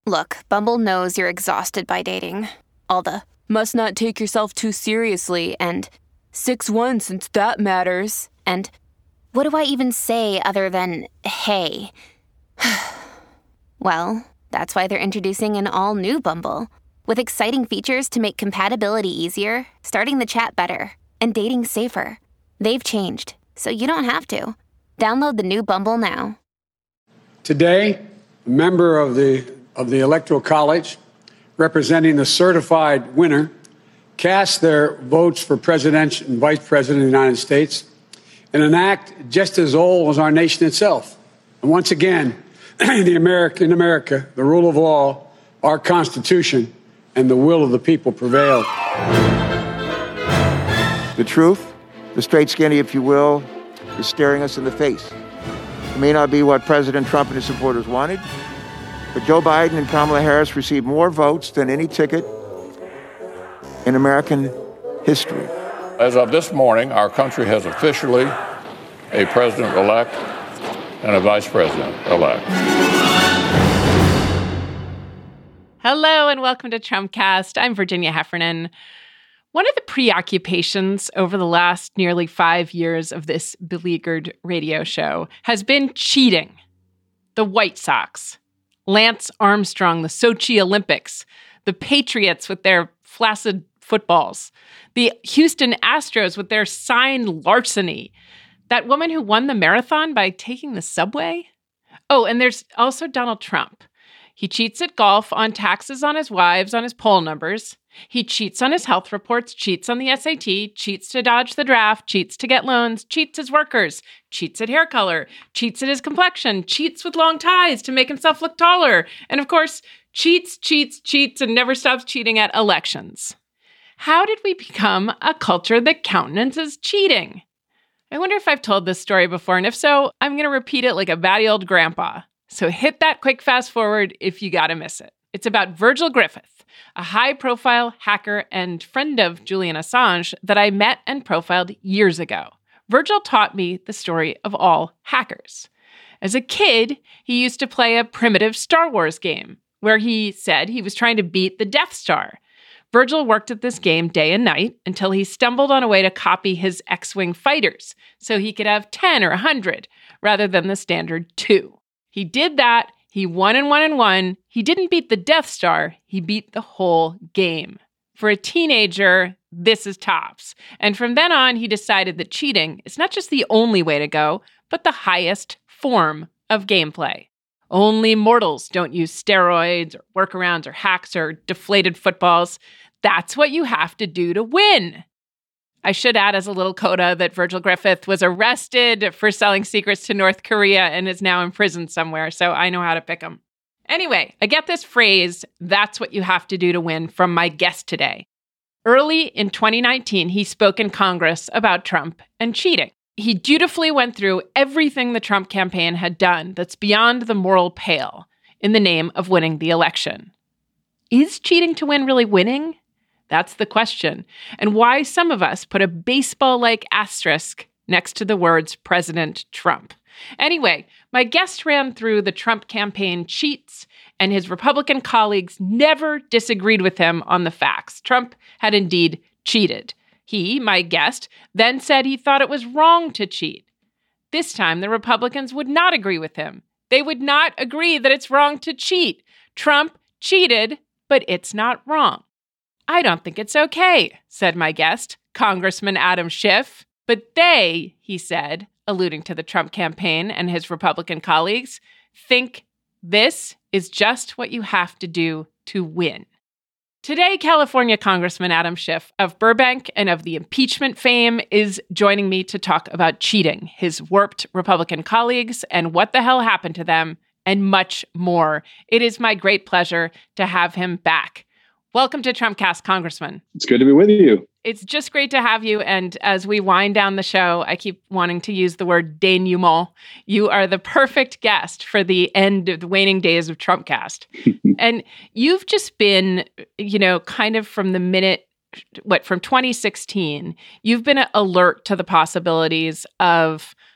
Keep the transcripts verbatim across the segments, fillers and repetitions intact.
Look, Bumble knows you're exhausted by dating. All the, must not take yourself too seriously, and six one since that matters, and what do I even say other than, hey? Well, that's why they're introducing an all-new Bumble, with exciting features to make compatibility easier, starting the chat better, and dating safer. They've changed, so you don't have to. Download the new Bumble now. Today, a member of the of the Electoral College, representing the certified winner, cast their votes for President and Vice President of the United States in an act just as old as our nation itself. And once again, the America, in America, the rule of law, our Constitution, and the will of the people prevailed. The truth, the straight skinny, if you will, is staring us in the face. It may not be what President Trump and his supporters wanted, but Joe Biden and Kamala Harris received more votes than any ticket in American history. As of this morning, our country has officially a president-elect and a vice president-elect. Hello and welcome to Trumpcast. I'm Virginia Heffernan. One of the preoccupations over the last nearly five years of this beleaguered radio show has been cheating. The White Sox, Lance Armstrong, the Sochi Olympics, the Patriots with their flaccid footballs, the Houston Astros with their sign larceny, that woman who won the marathon by taking the subway. Oh, and there's also Donald Trump. He cheats at golf, on taxes on his wives, on his poll numbers. He cheats on his health reports, cheats on the S A T, cheats to dodge the draft, cheats to get loans, cheats his workers, cheats at hair color, cheats at his complexion, cheats with long ties to make himself look taller, and of course, cheats, cheats, cheats, and never stops cheating at elections. How did we become a culture that countenances cheating? I wonder if I've told this story before, and if so, I'm going to repeat it like a batty old grandpa. So hit that quick fast forward if you gotta miss it. It's about Virgil Griffith, a high-profile hacker and friend of Julian Assange that I met and profiled years ago. Virgil taught me the story of all hackers. As a kid, he used to play a primitive Star Wars game where he said he was trying to beat the Death Star. Virgil worked at this game day and night until he stumbled on a way to copy his X-Wing fighters so he could have ten or one hundred rather than the standard two. He did that. He won and won and won. He didn't beat the Death Star. He beat the whole game. For a teenager, this is tops. And from then on, he decided that cheating is not just the only way to go, but the highest form of gameplay. Only mortals don't use steroids or workarounds or hacks or deflated footballs. That's what you have to do to win. I should add as a little coda that Virgil Griffith was arrested for selling secrets to North Korea and is now in prison somewhere, so I know how to pick him. Anyway, I get this phrase, that's what you have to do to win, from my guest today. Early in twenty nineteen, he spoke in Congress about Trump and cheating. He dutifully went through everything the Trump campaign had done that's beyond the moral pale in the name of winning the election. Is cheating to win really winning? That's the question, and why some of us put a baseball-like asterisk next to the words President Trump. Anyway, my guest ran through the Trump campaign cheats, and his Republican colleagues never disagreed with him on the facts. Trump had indeed cheated. He, my guest, then said he thought it was wrong to cheat. This time, the Republicans would not agree with him. They would not agree that it's wrong to cheat. Trump cheated, but it's not wrong. I don't think it's okay, said my guest, Congressman Adam Schiff. But they, he said, alluding to the Trump campaign and his Republican colleagues, think this is just what you have to do to win. Today, California Congressman Adam Schiff of Burbank and of the impeachment fame is joining me to talk about cheating, his warped Republican colleagues, and what the hell happened to them, and much more. It is my great pleasure to have him back. Welcome to Trumpcast, Congressman. It's good to be with you. It's just great to have you. And as we wind down the show, I keep wanting to use the word denouement. You are the perfect guest for the end of the waning days of Trumpcast. And you've just been, you know, kind of from the minute, what, from twenty sixteen, you've been alert to the possibilities of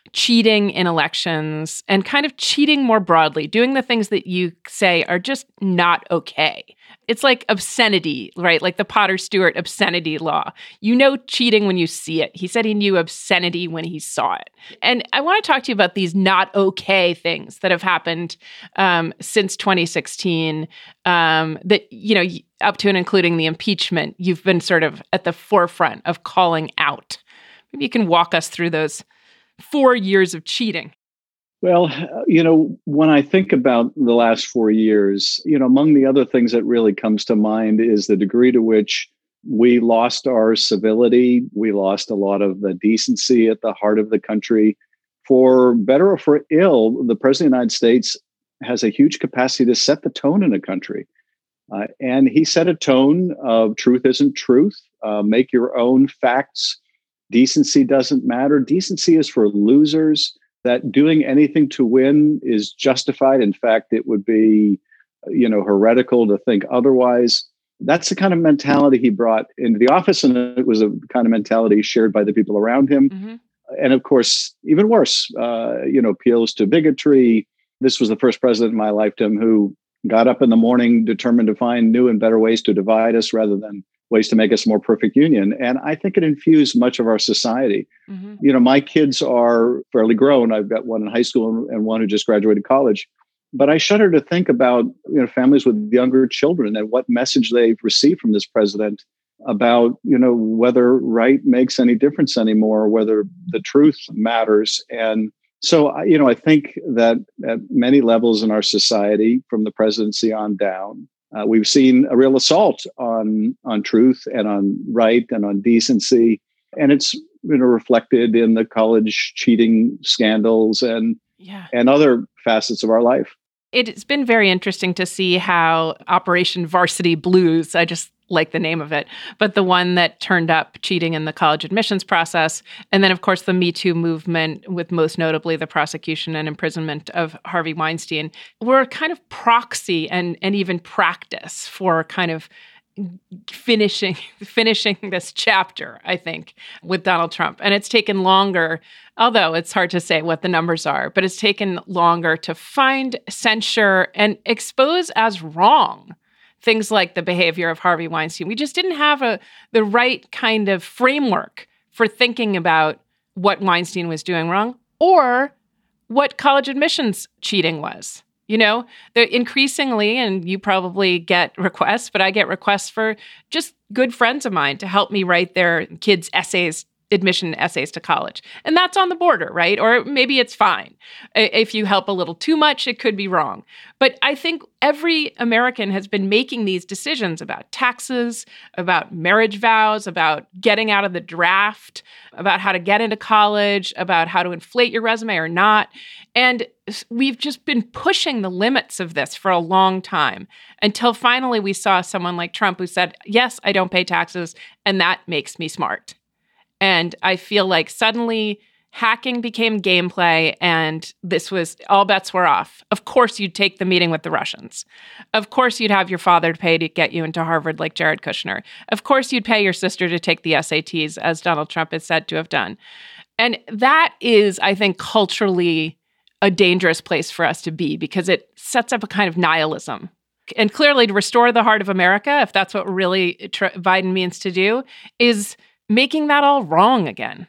cheating in elections and kind of cheating more broadly, doing the things that you say are just not okay. It's like obscenity, right? Like the Potter Stewart obscenity law. You know cheating when you see it. He said he knew obscenity when he saw it. And I want to talk to you about these not okay things that have happened um, since twenty sixteen, um, that, you know, up to and including the impeachment, you've been sort of at the forefront of calling out. Maybe you can walk us through those four years of cheating. Well, you know, when I think about the last four years, you know, among the other things that really comes to mind is the degree to which we lost our civility. We lost a lot of the decency at the heart of the country. For better or for ill, the President of the United States has a huge capacity to set the tone in a country. Uh, and he set a tone of truth isn't truth. Uh, make your own facts. Decency doesn't matter. Decency is for losers. That doing anything to win is justified. In fact, it would be, you know, heretical to think otherwise. That's the kind of mentality he brought into the office, and it was a kind of mentality shared by the people around him. Mm-hmm. And of course, even worse, uh, you know, appeals to bigotry. This was the first president in my lifetime who got up in the morning determined to find new and better ways to divide us rather than ways to make us a more perfect union. And I think it infused much of our society. Mm-hmm. You know, my kids are fairly grown. I've got one in high school and one who just graduated college. But I shudder to think about, you know, families with younger children and what message they've received from this president about, you know, whether right makes any difference anymore, whether the truth matters. And so, you know, I think that at many levels in our society, from the presidency on down, Uh, we've seen a real assault on on truth and on right and on decency, and it's, you know, reflected in the college cheating scandals and yeah. and other facets of our life. It's been very interesting to see how Operation Varsity Blues, I just like the name of it, but the one that turned up cheating in the college admissions process, and then, of course, the Me Too movement, with most notably the prosecution and imprisonment of Harvey Weinstein, were kind of proxy and, and even practice for kind of finishing finishing this chapter, I think, with Donald Trump. And it's taken longer, although it's hard to say what the numbers are, but it's taken longer to find, censure, and expose as wrong things like the behavior of Harvey Weinstein. We just didn't have a the right kind of framework for thinking about what Weinstein was doing wrong or what college admissions cheating was. You know, they're increasingly, and you probably get requests, but I get requests for just good friends of mine to help me write their kids' essays, admission essays to college. And that's on the border, right? Or maybe it's fine. If you help a little too much, it could be wrong. But I think every American has been making these decisions about taxes, about marriage vows, about getting out of the draft, about how to get into college, about how to inflate your resume or not. And we've just been pushing the limits of this for a long time until finally we saw someone like Trump who said, yes, I don't pay taxes, and that makes me smart. And I feel like suddenly hacking became gameplay, and this was, all bets were off. Of course, you'd take the meeting with the Russians. Of course, you'd have your father pay to get you into Harvard like Jared Kushner. Of course, you'd pay your sister to take the S A Ts, as Donald Trump is said to have done. And that is, I think, culturally a dangerous place for us to be because it sets up a kind of nihilism. And clearly, to restore the heart of America, if that's what really tr- Biden means to do, is making that all wrong again.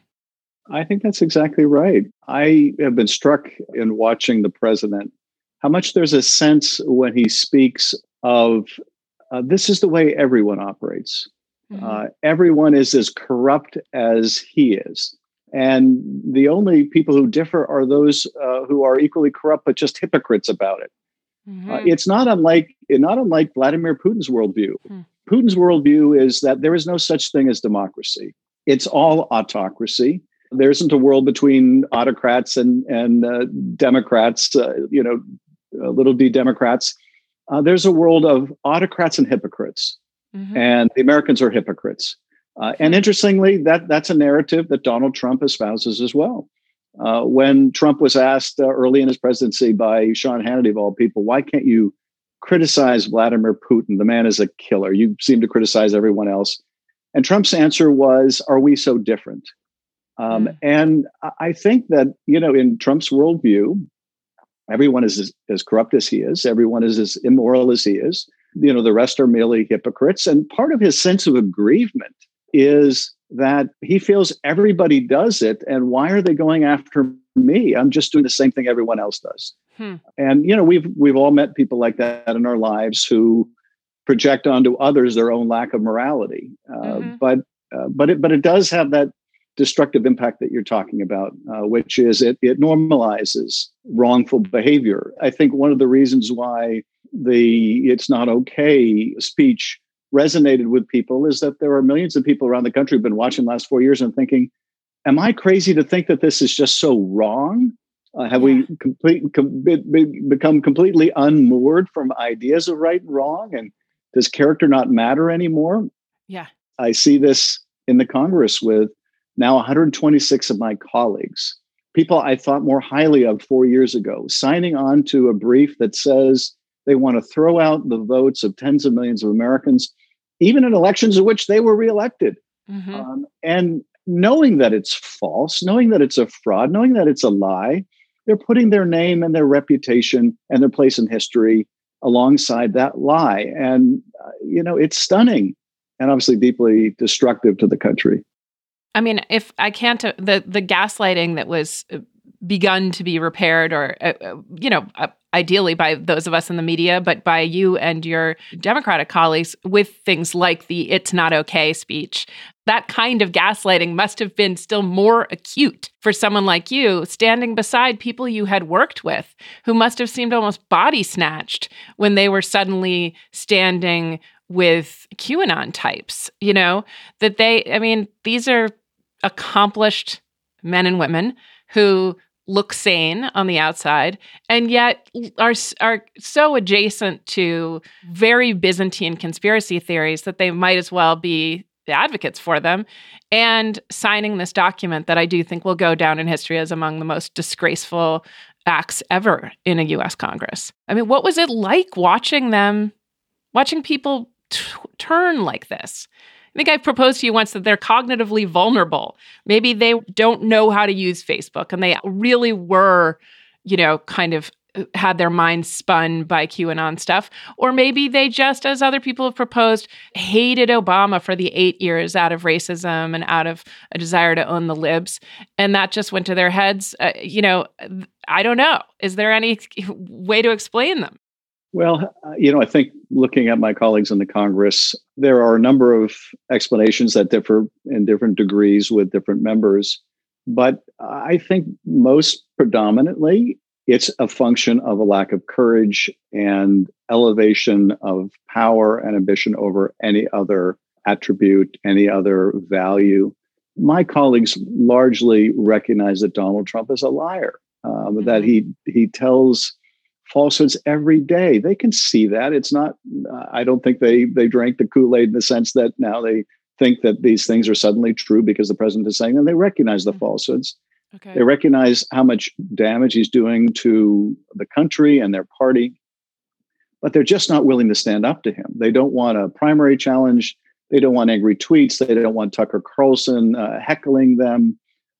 I think that's exactly right. I have been struck in watching the president, how much there's a sense when he speaks of uh, this is the way everyone operates. Mm-hmm. Uh, everyone is as corrupt as he is. And the only people who differ are those uh, who are equally corrupt, but just hypocrites about it. Mm-hmm. Uh, it's not unlike, not unlike Vladimir Putin's worldview. Mm-hmm. Putin's worldview is that there is no such thing as democracy. It's all autocracy. There isn't a world between autocrats and, and uh, Democrats, uh, you know, uh, little d Democrats. Uh, there's a world of autocrats and hypocrites. Mm-hmm. And the Americans are hypocrites. Uh, and interestingly, that that's a narrative that Donald Trump espouses as well. Uh, when Trump was asked uh, early in his presidency by Sean Hannity, of all people, why can't you criticize Vladimir Putin? The man is a killer. You seem to criticize everyone else. And Trump's answer was, are we so different? Um, Mm. And I think that, you know, in Trump's worldview, everyone is as, as corrupt as he is. Everyone is as immoral as he is. You know, the rest are merely hypocrites. And part of his sense of aggrievement is that he feels everybody does it. And why are they going after me? I'm just doing the same thing everyone else does. Hmm. And, you know, we've we've all met people like that in our lives who project onto others their own lack of morality. Uh, Mm-hmm. But uh, but it but it does have that destructive impact that you're talking about, uh, which is it it normalizes wrongful behavior. I think one of the reasons why the "it's not okay" speech resonated with people is that there are millions of people around the country who've been watching the last four years and thinking, am I crazy to think that this is just so wrong? Uh, have Yeah. we complete, com- be, be, become completely unmoored from ideas of right and wrong? And does character not matter anymore? Yeah. I see this in the Congress with now one hundred twenty-six of my colleagues, people I thought more highly of four years ago, signing on to a brief that says they want to throw out the votes of tens of millions of Americans, even in elections in which they were reelected. Mm-hmm. Um, and knowing that it's false, knowing that it's a fraud, knowing that it's a lie, they're putting their name and their reputation and their place in history alongside that lie. And, uh, you know, it's stunning and obviously deeply destructive to the country. I mean, if I can't, uh, the the gaslighting that was uh, begun to be repaired, or uh, uh, you know, uh, ideally by those of us in the media, but by you and your Democratic colleagues with things like the "it's not okay" speech, that kind of gaslighting must have been still more acute for someone like you, standing beside people you had worked with, who must have seemed almost body snatched when they were suddenly standing with QAnon types. You know, that they, I mean, these are accomplished men and women who look sane on the outside and yet are are so adjacent to very Byzantine conspiracy theories that they might as well be the advocates for them, and signing this document that I do think will go down in history as among the most disgraceful acts ever in a U S Congress. I mean, what was it like watching them, watching people t- turn like this? I think I've proposed to you once that they're cognitively vulnerable. Maybe they don't know how to use Facebook and they really were, you know, kind of had their minds spun by QAnon stuff. Or maybe they just, as other people have proposed, hated Obama for the eight years out of racism and out of a desire to own the libs. And that just went to their heads. Uh, you know, I don't know. Is there any way to explain them? Well, you know, I think looking at my colleagues in the Congress, there are a number of explanations that differ in different degrees with different members. But I think most predominantly, it's a function of a lack of courage and elevation of power and ambition over any other attribute, any other value. My colleagues largely recognize that Donald Trump is a liar, um, mm-hmm. that he he tells falsehoods every day. They can see that. It's not, uh, I don't think they they drank the Kool-Aid in the sense that now they think that these things are suddenly true because the president is saying them. They recognize the falsehoods. Okay. They recognize how much damage he's doing to the country and their party, but they're just not willing to stand up to him. They don't want a primary challenge. They don't want angry tweets. They don't want Tucker Carlson uh, heckling them.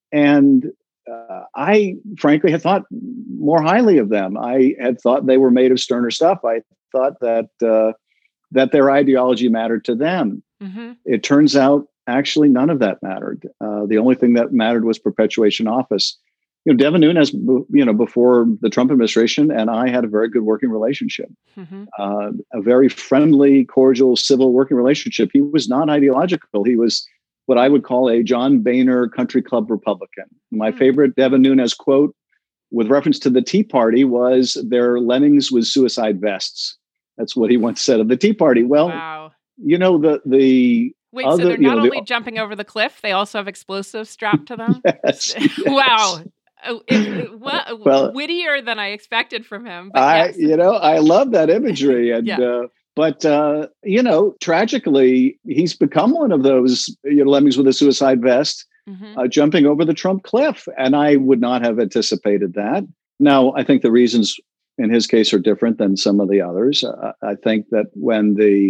And Uh, I frankly had thought more highly of them. I had thought they were made of sterner stuff. I thought that uh, that their ideology mattered to them. Mm-hmm. It turns out actually none of that mattered. Uh, the only thing that mattered was perpetuation office. You know, Devin Nunes, you know, before the Trump administration, and I had a very good working relationship, mm-hmm. uh, a very friendly, cordial, civil working relationship. He was not ideological. He was what I would call a John Boehner country club Republican. My mm. favorite Devin Nunes quote with reference to the Tea Party was "They're lemmings with suicide vests." That's what he once said of the Tea Party. Well, wow. you know, the the Wait, other, so they're not you know, only the, jumping over the cliff, they also have explosives strapped to them? Yes. yes. Wow. It, it, well, well, wittier than I expected from him. But I, yes. you know, I love that imagery. And, yeah. uh, But, uh, you know, tragically, he's become one of those, you know, lemmings with a suicide vest, mm-hmm. uh, jumping over the Trump cliff. And I would not have anticipated that. Now, I think the reasons in his case are different than some of the others. Uh, I think that when the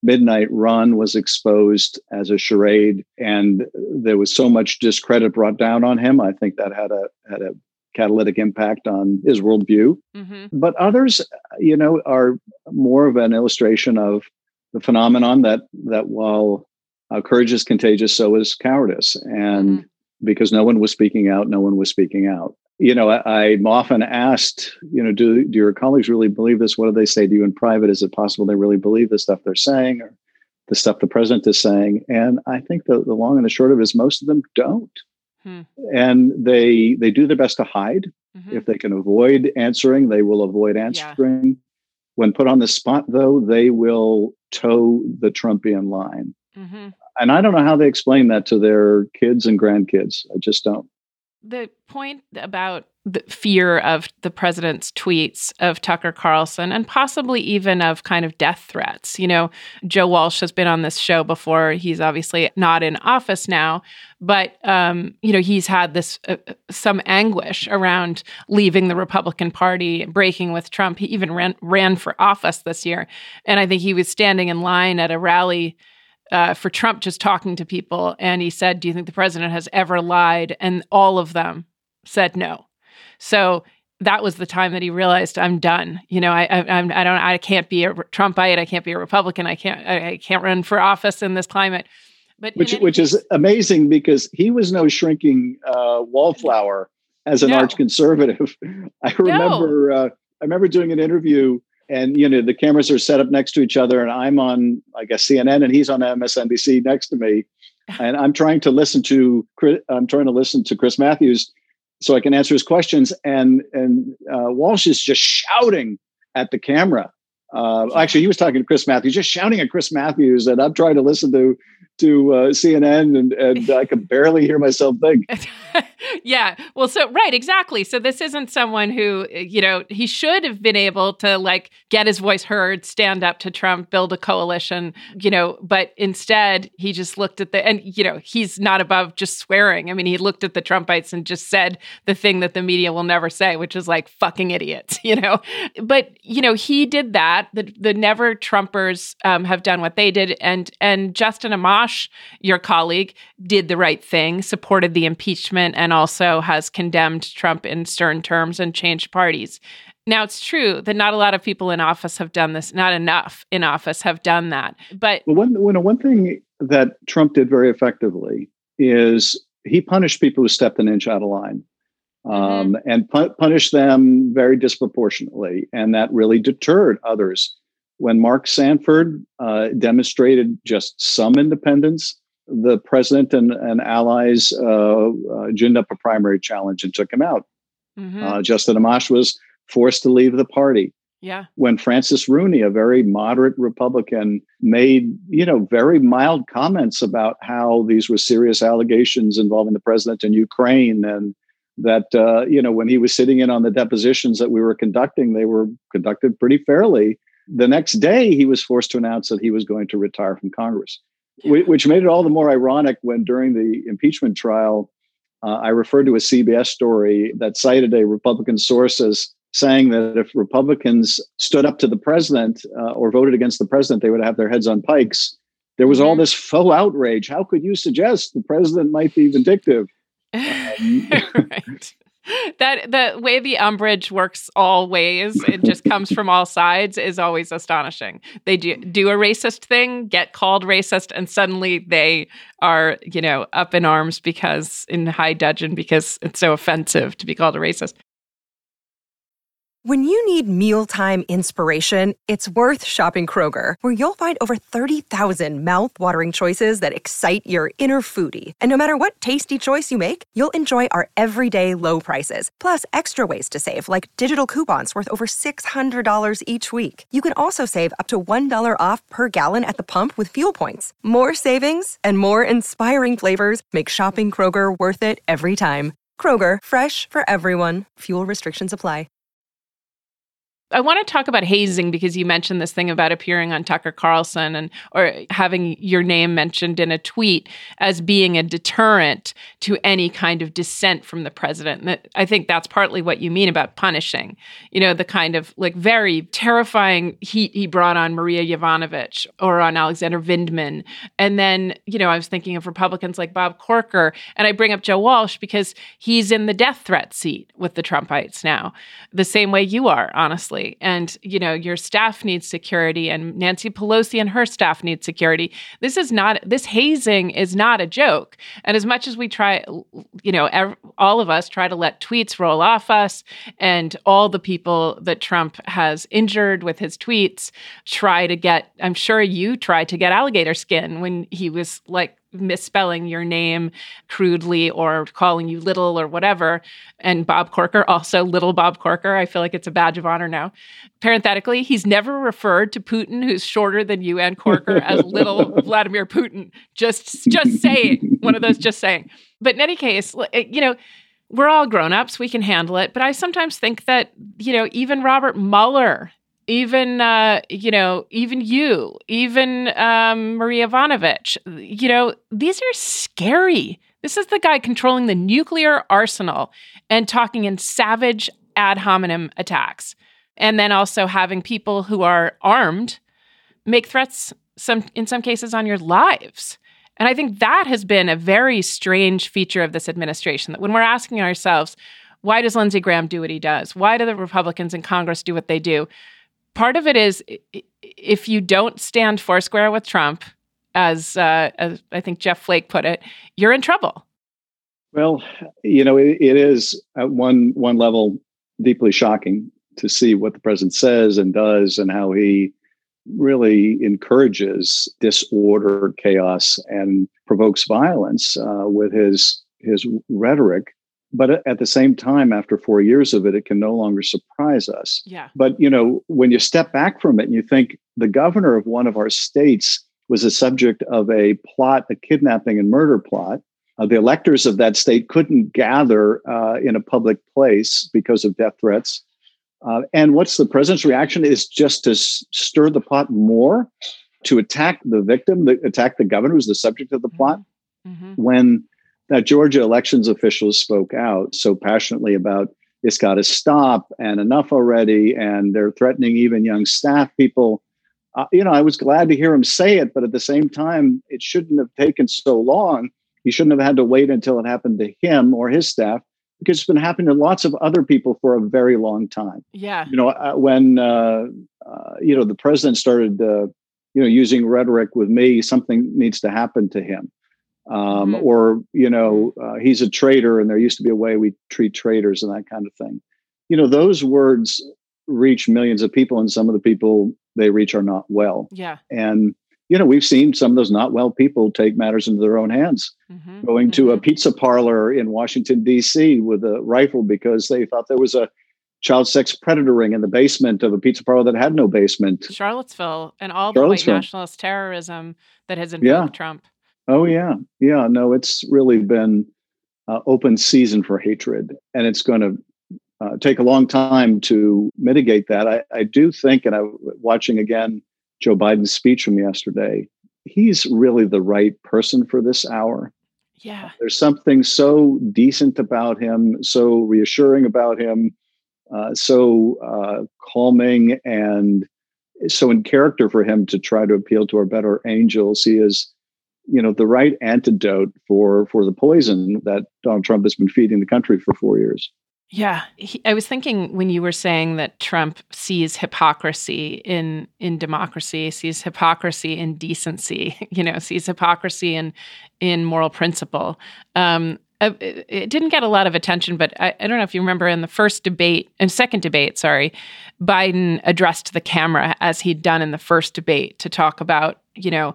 Midnight Run was exposed as a charade, and there was so much discredit brought down on him. I think that had a had a catalytic impact on his worldview. Mm-hmm. But others, you know, are more of an illustration of the phenomenon that that while uh, courage is contagious, so is cowardice. And mm-hmm. because no one was speaking out, no one was speaking out. You know, I, I'm often asked, you know, do, do your colleagues really believe this? What do they say to you in private? Is it possible they really believe the stuff they're saying or the stuff the president is saying? And I think the, the long and the short of it is most of them don't. Hmm. And they they do their best to hide. Mm-hmm. If they can avoid answering, they will avoid answering. Yeah. When put on the spot, though, they will toe the Trumpian line. Mm-hmm. And I don't know how they explain that to their kids and grandkids. I just don't. The point about the fear of the president's tweets, of Tucker Carlson, and possibly even of kind of death threats. You know, Joe Walsh has been on this show before. He's obviously not in office now, but, um, you know, he's had this uh, some anguish around leaving the Republican Party, breaking with Trump. He even ran, ran for office this year. And I think he was standing in line at a rally Uh, for Trump, just talking to people. And he said, do you think the president has ever lied? And all of them said no. So that was the time that he realized, I'm done. You know, I, I, I'm, I don't, I can't be a Trumpite. I can't be a Republican. I can't, I, I can't run for office in this climate. But which, any- which is amazing because he was no shrinking uh, wallflower as an no. arch conservative. I remember, no. uh, I remember doing an interview. And, you know, the cameras are set up next to each other and I'm on, I guess, C N N and he's on M S N B C next to me. And I'm trying to listen to, I'm trying to listen to Chris Matthews so I can answer his questions. And, and uh, Walsh is just shouting at the camera. Uh, actually, he was talking to Chris Matthews, just shouting at Chris Matthews. And I'm trying to listen to, to uh, C N N and, and I could barely hear myself think. Yeah. Well, so, right, exactly. So this isn't someone who, you know, he should have been able to like get his voice heard, stand up to Trump, build a coalition, you know, but instead he just looked at the, and, you know, he's not above just swearing. I mean, he looked at the Trumpites and just said the thing that the media will never say, which is like fucking idiots, you know, but, you know, he did that. The, the never Trumpers um, have done what they did. And, and Justin Amash, your colleague, did the right thing, supported the impeachment, and also has condemned Trump in stern terms and changed parties. Now, it's true that not a lot of people in office have done this. Not enough in office have done that. But well, one, one, one thing that Trump did very effectively is he punished people who stepped an inch out of line um, mm-hmm. and pu- punished them very disproportionately. And that really deterred others. When Mark Sanford uh, demonstrated just some independence, the president and, and allies uh, uh, ginned up a primary challenge and took him out. Mm-hmm. Uh, Justin Amash was forced to leave the party. Yeah. When Francis Rooney, a very moderate Republican, made, you know, very mild comments about how these were serious allegations involving the president in Ukraine, and that, uh, you know, when he was sitting in on the depositions that we were conducting, they were conducted pretty fairly. The next day, he was forced to announce that he was going to retire from Congress. Which made it all the more ironic when during the impeachment trial, uh, I referred to a C B S story that cited a Republican source as saying that if Republicans stood up to the president uh, or voted against the president, they would have their heads on pikes. There was all this faux outrage. How could you suggest the president might be vindictive? Um, right. That the way the umbrage works all ways, it just comes from all sides, is always astonishing. They do do a racist thing, get called racist, and suddenly they are, you know, up in arms because in high dudgeon because it's so offensive to be called a racist. When you need mealtime inspiration, it's worth shopping Kroger, where you'll find over thirty thousand mouth-watering choices that excite your inner foodie. And no matter what tasty choice you make, you'll enjoy our everyday low prices, plus extra ways to save, like digital coupons worth over six hundred dollars each week. You can also save up to one dollar off per gallon at the pump with fuel points. More savings and more inspiring flavors make shopping Kroger worth it every time. Kroger, fresh for everyone. Fuel restrictions apply. I want to talk about hazing because you mentioned this thing about appearing on Tucker Carlson and or having your name mentioned in a tweet as being a deterrent to any kind of dissent from the president. And that, I think that's partly what you mean about punishing, you know, the kind of like very terrifying heat he brought on Maria Yovanovitch or on Alexander Vindman. And then, you know, I was thinking of Republicans like Bob Corker, and I bring up Joe Walsh because he's in the death threat seat with the Trumpites now, the same way you are, honestly. And, you know, your staff needs security, and Nancy Pelosi and her staff need security. This is not, this hazing is not a joke. And as much as we try, you know, ev- all of us try to let tweets roll off us, and all the people that Trump has injured with his tweets try to get, I'm sure you tried to get alligator skin when he was like, misspelling your name crudely or calling you little or whatever. And Bob Corker, also little Bob Corker. I feel like it's a badge of honor now. Parenthetically, he's never referred to Putin, who's shorter than you and Corker, as little Vladimir Putin. Just, just saying. One of those just saying. But in any case, you know, we're all grown-ups. We can handle it. But I sometimes think that, you know, even Robert Mueller, Even, uh, you know, even you, even um, Maria Yovanovitch, you know, these are scary. This is the guy controlling the nuclear arsenal and talking in savage ad hominem attacks. And then also having people who are armed make threats, some in some cases, on your lives. And I think that has been a very strange feature of this administration, that when we're asking ourselves, why does Lindsey Graham do what he does? Why do the Republicans in Congress do what they do? Part of it is, if you don't stand foursquare with Trump, as, uh, as I think Jeff Flake put it, you're in trouble. Well, you know, it, it is at one one level deeply shocking to see what the president says and does, and how he really encourages disorder, chaos, and provokes violence uh, with his his rhetoric. But at the same time, after four years of it, it can no longer surprise us. Yeah. But, you know, when you step back from it and you think the governor of one of our states was the subject of a plot, a kidnapping and murder plot, uh, the electors of that state couldn't gather uh, in a public place because of death threats. Uh, and what's the president's reaction is just to s- stir the pot more, to attack the victim, the, attack the governor who's the subject of the plot. Mm-hmm. When that Georgia elections officials spoke out so passionately about it's got to stop and enough already, and they're threatening even young staff people. Uh, you know, I was glad to hear him say it, but at the same time, it shouldn't have taken so long. He shouldn't have had to wait until it happened to him or his staff, because it's been happening to lots of other people for a very long time. Yeah. You know, uh, when, uh, uh, you know, the president started, uh, you know, using rhetoric with me, something needs to happen to him. Um, Mm-hmm. Or, you know, uh, he's a traitor, and there used to be a way we treat traitors and that kind of thing. You know, those words reach millions of people, and some of the people they reach are not well. Yeah. And, you know, we've seen some of those not well people take matters into their own hands, Mm-hmm. going to Mm-hmm. a pizza parlor in Washington, D C with a rifle because they thought there was a child sex predator ring in the basement of a pizza parlor that had no basement. Charlottesville and all the white Charlottesville. nationalist terrorism that has invoked Yeah. Trump. Oh, yeah. Yeah. No, it's really been uh, open season for hatred. And it's going to uh, take a long time to mitigate that. I, I do think, and I watching again Joe Biden's speech from yesterday, he's really the right person for this hour. Yeah. There's something so decent about him, so reassuring about him, uh, so uh, calming, and so in character for him to try to appeal to our better angels. He is, you know, the right antidote for for the poison that Donald Trump has been feeding the country for four years. Yeah. He, I was thinking when you were saying that Trump sees hypocrisy in in democracy, sees hypocrisy in decency, you know, sees hypocrisy in in moral principle. Um, it, it didn't get a lot of attention, but I, I don't know if you remember in the first debate, and second debate, sorry, Biden addressed the camera as he'd done in the first debate to talk about, you know,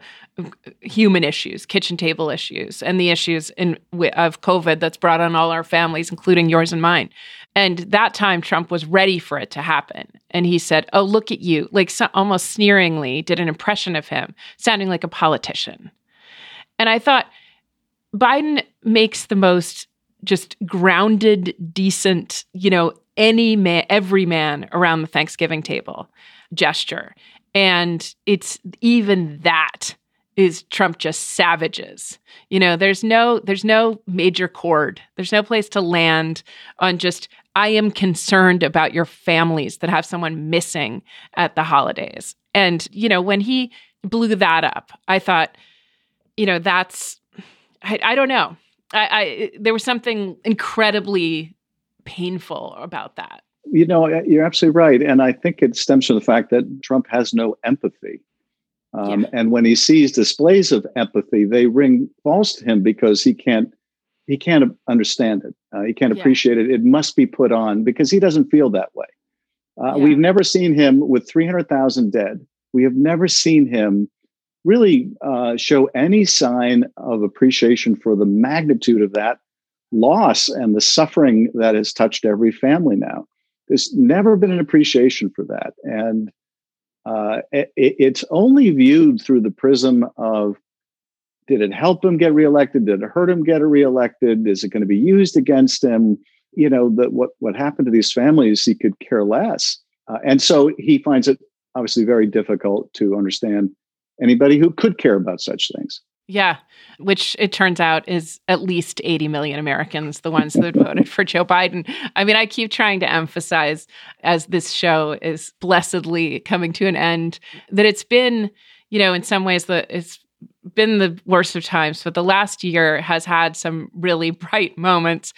human issues, kitchen table issues, and the issues in of COVID that's brought on all our families, including yours and mine. And that time, Trump was ready for it to happen. And he said, oh, look at you, like so, almost sneeringly did an impression of him, sounding like a politician. And I thought, Biden makes the most just grounded, decent, you know, any man, every man around the Thanksgiving table gesture. And it's even that is Trump just savages. You know, there's no there's no major chord. There's no place to land on just, I am concerned about your families that have someone missing at the holidays. And, you know, when he blew that up, I thought, you know, that's, I, I don't know. I, I there was something incredibly painful about that. You know, you're absolutely right. And I think it stems from the fact that Trump has no empathy. Um, yeah. And when he sees displays of empathy, they ring false to him because he can't he can't understand it. Uh, he can't appreciate yeah. it. It must be put on because he doesn't feel that way. Uh, yeah. We've never seen him with three hundred thousand dead. We have never seen him really uh, show any sign of appreciation for the magnitude of that loss and the suffering that has touched every family now. There's never been an appreciation for that. And uh, it, it's only viewed through the prism of, did it help him get reelected? Did it hurt him get reelected? Is it going to be used against him? You know, that what, what happened to these families, he could care less. Uh, and so he finds it obviously very difficult to understand anybody who could care about such things. Yeah, which it turns out is at least eighty million Americans, the ones that voted for Joe Biden. I mean, I keep trying to emphasize, as this show is blessedly coming to an end, that it's been, you know, in some ways, the it's been the worst of times, but the last year has had some really bright moments,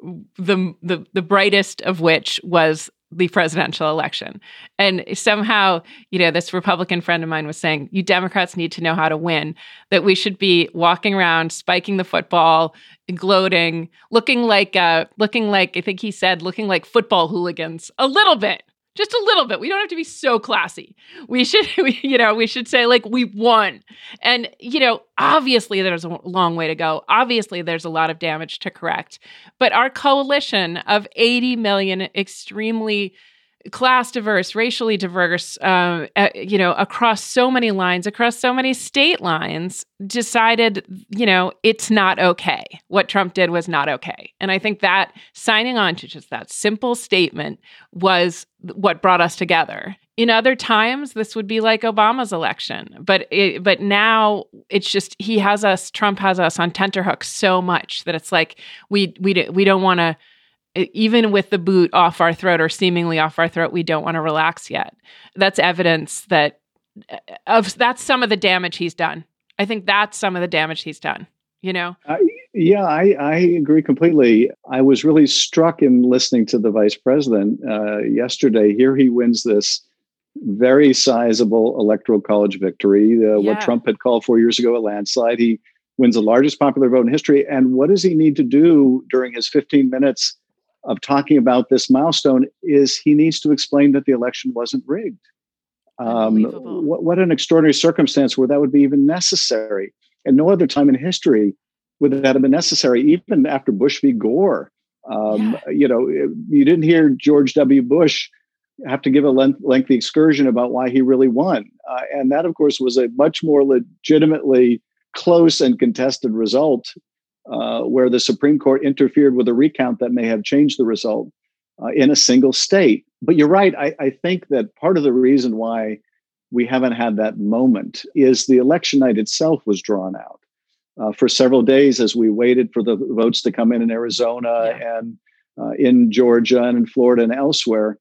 the the, the brightest of which was the presidential election. And somehow, you know, this Republican friend of mine was saying, you Democrats need to know how to win, that we should be walking around, spiking the football, gloating, looking like, uh, looking like, I think he said, looking like football hooligans a little bit, just a little bit. We don't have to be so classy. We should, we, you know, we should say like, we won. And, you know, obviously there's a long way to go. Obviously there's a lot of damage to correct. But our coalition of eighty million extremely class diverse, racially diverse, uh, uh, you know, across so many lines, across so many state lines, decided, you know, it's not okay. What Trump did was not okay. And I think that signing on to just that simple statement was what brought us together. In other times, this would be like Obama's election. But it, but now it's just, he has us, Trump has us on tenterhooks so much that it's like, we we we don't want to, even with the boot off our throat or seemingly off our throat, we don't want to relax yet. That's evidence that of that's some of the damage he's done. I think that's some of the damage he's done, you know? Uh, yeah, I, I agree completely. I was really struck in listening to the vice president uh, yesterday. Here he wins this very sizable electoral college victory, uh, yeah. what Trump had called four years ago a landslide. He wins the largest popular vote in history. And what does he need to do during his fifteen minutes of talking about this milestone is he needs to explain that the election wasn't rigged. Um, what, what an extraordinary circumstance where that would be even necessary. And no other time in history would that have been necessary, even after Bush v. Gore. Um, yeah. You know, you didn't hear George W. Bush have to give a length, lengthy excursion about why he really won. Uh, and that, of course, was a much more legitimately close and contested result Uh, where the Supreme Court interfered with a recount that may have changed the result uh, in a single state. But you're right. I, I think that part of the reason why we haven't had that moment is the election night itself was drawn out uh, for several days as we waited for the votes to come in in Arizona yeah. and uh, in Georgia and in Florida and elsewhere.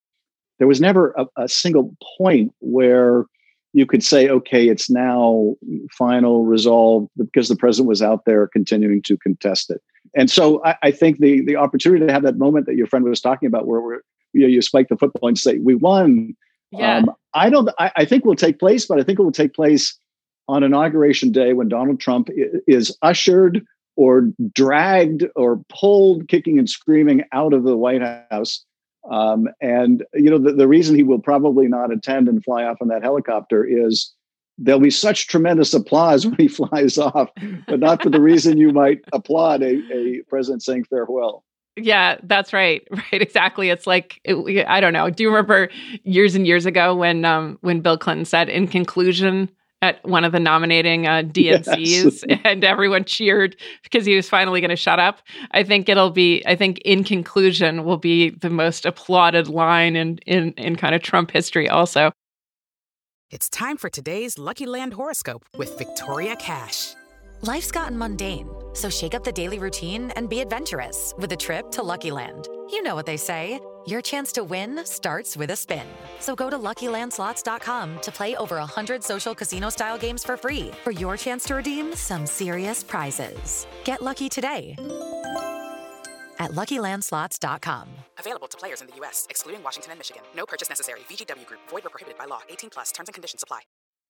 There was never a, a single point where you could say, okay, it's now final, resolved, because the president was out there continuing to contest it. And so I, I think the the opportunity to have that moment that your friend was talking about, where we're, you know, you spike the football and say, we won. Yeah. Um, I don't. I, I think will take place, but I think it will take place on Inauguration Day when Donald Trump is ushered or dragged or pulled, kicking and screaming out of the White House. Um, and, you know, the, the reason he will probably not attend and fly off on that helicopter is there'll be such tremendous applause when he flies off, but not for the reason you might applaud a, a president saying farewell. Yeah, that's right. Right. Exactly. It's like, it, I don't know. Do you remember years and years ago when um, when Bill Clinton said, in conclusion, at one of the nominating uh, D N Cs, yes. And everyone cheered because he was finally going to shut up. I think it'll be, I think in conclusion will be the most applauded line in, in, in kind of Trump history also. It's time for today's Lucky Land horoscope with Victoria Cash. Life's gotten mundane, so shake up the daily routine and be adventurous with a trip to Lucky Land. You know what they say, your chance to win starts with a spin. So go to Lucky Land Slots dot com to play over one hundred social casino-style games for free for your chance to redeem some serious prizes. Get lucky today at Lucky Land Slots dot com. Available to players in the U S, excluding Washington and Michigan. No purchase necessary. V G W Group. Void where prohibited by law. eighteen plus. Terms and conditions apply.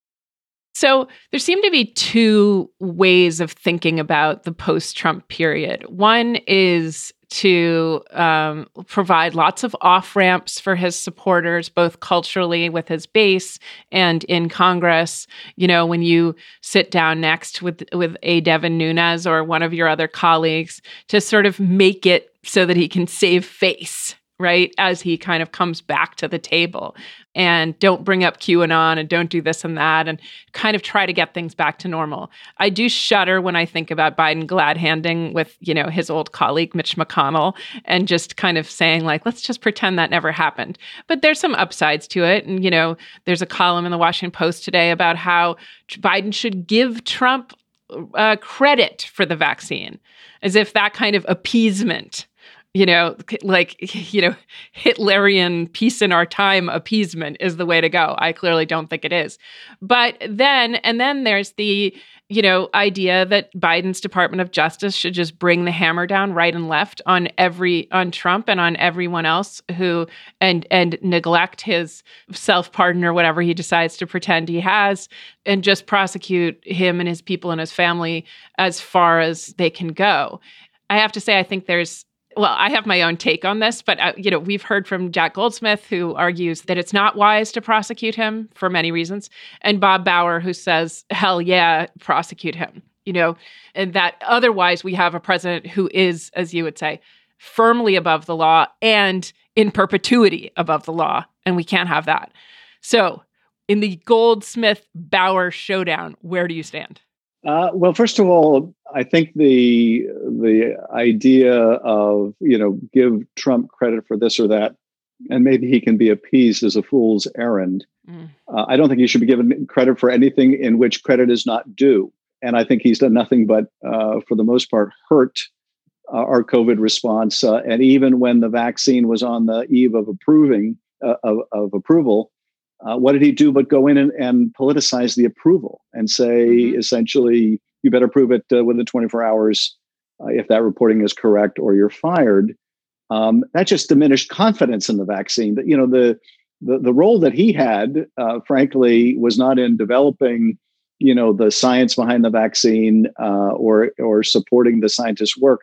So there seem to be two ways of thinking about the post-Trump period. One is to um, provide lots of off-ramps for his supporters, both culturally with his base and in Congress. You know, when you sit down next with, with a Devin Nunes or one of your other colleagues, to sort of make it so that he can save face, right, as he kind of comes back to the table. And don't bring up QAnon and don't do this and that, and kind of try to get things back to normal. I do shudder when I think about Biden glad-handing with, you know, his old colleague, Mitch McConnell, and just kind of saying, like, let's just pretend that never happened. But there's some upsides to it. And, you know, there's a column in the Washington Post today about how Biden should give Trump uh, credit for the vaccine, as if that kind of appeasement, you know, like, you know, Hitlerian peace in our time appeasement is the way to go. I clearly don't think it is. But then, and then there's the, you know, idea that Biden's Department of Justice should just bring the hammer down right and left on every, on Trump and on everyone else who, and, and neglect his self-pardon or whatever he decides to pretend he has, and just prosecute him and his people and his family as far as they can go. I have to say, I think there's, well, I have my own take on this, but, uh, you know, we've heard from Jack Goldsmith, who argues that it's not wise to prosecute him for many reasons, and Bob Bauer, who says, hell yeah, prosecute him, you know, and that otherwise we have a president who is, as you would say, firmly above the law and in perpetuity above the law, and we can't have that. So in the Goldsmith-Bauer showdown, where do you stand? Uh, well, first of all, I think the the idea of, you know, give Trump credit for this or that, and maybe he can be appeased, is a fool's errand. Mm. Uh, I don't think he should be given credit for anything in which credit is not due. And I think he's done nothing but, uh, for the most part, hurt uh, our COVID response. Uh, and even when the vaccine was on the eve of approving uh, of, of approval, Uh, what did he do but go in and, and politicize the approval and say, mm-hmm. essentially, you better prove it uh, within twenty-four hours uh, if that reporting is correct, or you're fired. Um, that just diminished confidence in the vaccine. That, you know, the the, the role that he had, uh, frankly, was not in developing, you know, the science behind the vaccine uh, or or supporting the scientists' work.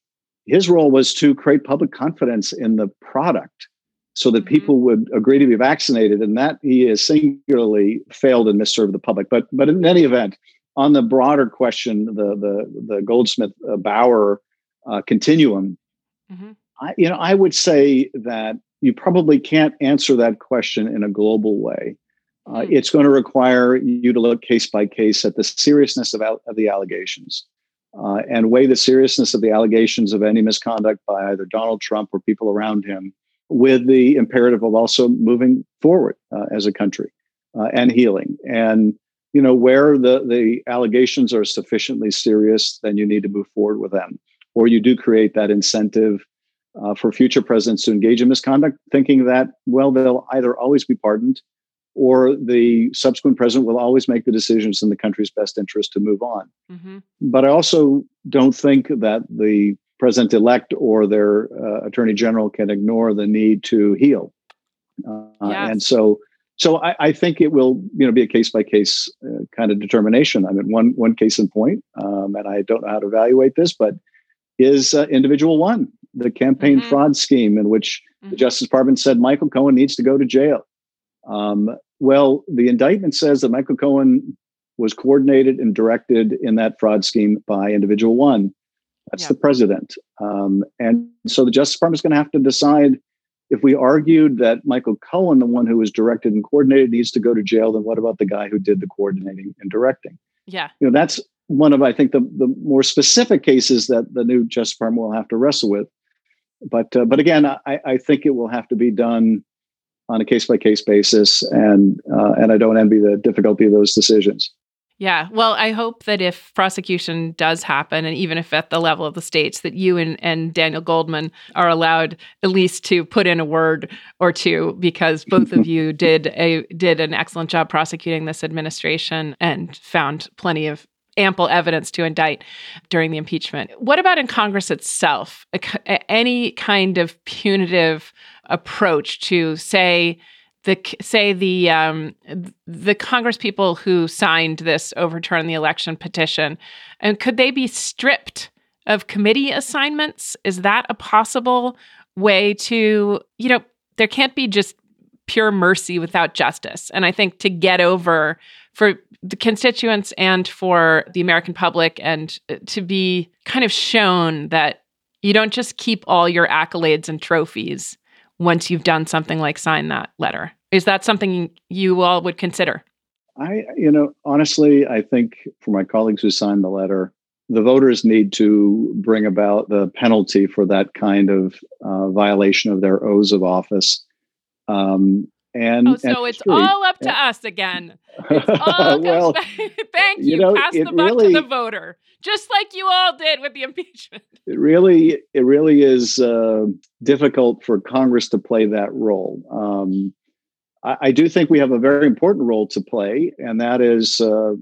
His role was to create public confidence in the product, so that people would agree to be vaccinated, and that he has singularly failed and misserved the public. But but in any event, on the broader question, the the the Goldsmith uh, Bauer uh, continuum, mm-hmm. I, you know, I would say that you probably can't answer that question in a global way. Uh, mm-hmm. It's going to require you to look case by case at the seriousness of, al- of the allegations uh, and weigh the seriousness of the allegations of any misconduct by either Donald Trump or people around him, with the imperative of also moving forward uh, as a country uh, and healing. And, you know, where the, the allegations are sufficiently serious, then you need to move forward with them. Or you do create that incentive uh, for future presidents to engage in misconduct, thinking that, well, they'll either always be pardoned or the subsequent president will always make the decisions in the country's best interest to move on. Mm-hmm. But I also don't think that the president-elect or their uh, attorney general can ignore the need to heal. Uh, yes. And so so I, I think it will, you know, be a case-by-case uh, kind of determination. I mean, one one case in point, um, and I don't know how to evaluate this, but is uh, individual one, the campaign mm-hmm. fraud scheme in which mm-hmm. the Justice Department said Michael Cohen needs to go to jail. Um, well, the indictment says that Michael Cohen was coordinated and directed in that fraud scheme by individual one. That's yeah. the president. Um, and so the Justice Department is going to have to decide if we argued that Michael Cohen, the one who was directed and coordinated, needs to go to jail, then what about the guy who did the coordinating and directing? Yeah. You know, that's one of, I think, the, the more specific cases that the new Justice Department will have to wrestle with. But uh, but again, I, I think it will have to be done on a case-by-case basis, and uh, and I don't envy the difficulty of those decisions. Yeah. Well, I hope that if prosecution does happen, and even if at the level of the states, that you and, and Daniel Goldman are allowed at least to put in a word or two, because both of you did a did an excellent job prosecuting this administration and found plenty of ample evidence to indict during the impeachment. What about in Congress itself? A, any kind of punitive approach to say the say the um, the Congress people who signed this overturn the election petition, and could they be stripped of committee assignments? Is that a possible way to, you know, there can't be just pure mercy without justice. And I think to get over, for the constituents and for the American public, and to be kind of shown that you don't just keep all your accolades and trophies once you've done something like sign that letter. Is that something you all would consider? I, you know, honestly, I think for my colleagues who signed the letter, the voters need to bring about the penalty for that kind of uh, violation of their oaths of office. Um, and oh, so and it's history. all up to yeah. us again. It's all well, back. Thank you. you know, Pass the buck really, to the voter, just like you all did with the impeachment. It really, it really is uh, difficult for Congress to play that role. Um, I, I do think we have a very important role to play, and that is uh,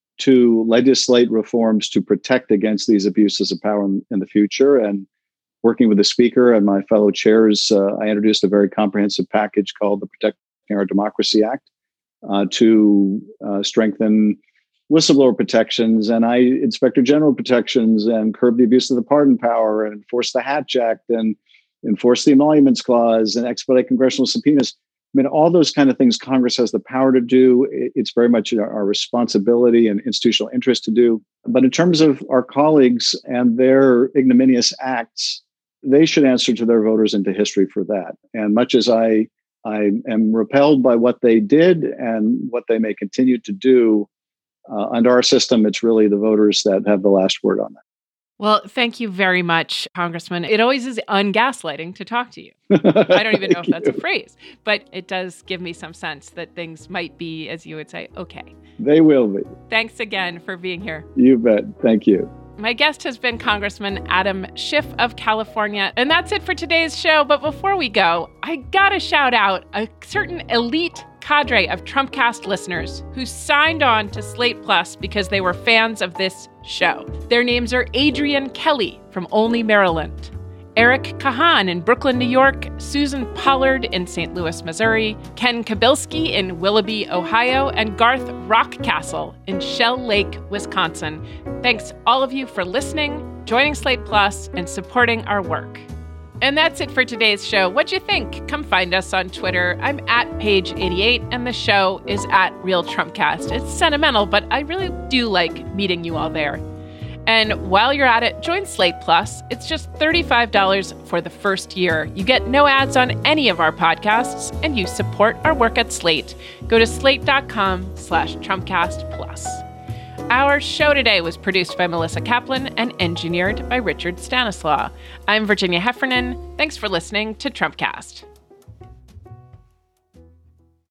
to legislate reforms to protect against these abuses of power in, in the future. And working with the Speaker and my fellow chairs, uh, I introduced a very comprehensive package called the Protecting Our Democracy Act uh, to uh, strengthen whistleblower protections and I Inspector General protections and curb the abuse of the pardon power and enforce the Hatch Act and enforce the Emoluments Clause and expedite congressional subpoenas. I mean, all those kind of things Congress has the power to do. It's very much our responsibility and institutional interest to do. But in terms of our colleagues and their ignominious acts, they should answer to their voters and to history for that. And much as I, I am repelled by what they did and what they may continue to do, uh, under our system, it's really the voters that have the last word on that. Well, thank you very much, Congressman. It always is ungaslighting to talk to you. I don't even know if that's you. a phrase, but it does give me some sense that things might be, as you would say, okay. They will be. Thanks again for being here. You bet. Thank you. My guest has been Congressman Adam Schiff of California. And that's it for today's show. But before we go, I gotta shout out a certain elite cadre of Trumpcast listeners who signed on to Slate Plus because they were fans of this show. Their names are Adrian Kelly from Olney, Maryland, Eric Kahan in Brooklyn, New York, Susan Pollard in Saint Louis, Missouri, Ken Kabilski in Willoughby, Ohio, and Garth Rockcastle in Shell Lake, Wisconsin. Thanks all of you for listening, joining Slate Plus, and supporting our work. And that's it for today's show. What'd you think? Come find us on Twitter. I'm at page eighty-eight, and the show is at Real Trumpcast. It's sentimental, but I really do like meeting you all there. And while you're at it, join Slate Plus. It's just thirty-five dollars for the first year. You get no ads on any of our podcasts, and you support our work at Slate. Go to slate.com slash Trumpcast Plus. Our show today was produced by Melissa Kaplan and engineered by Richard Stanislaw. I'm Virginia Heffernan. Thanks for listening to Trumpcast.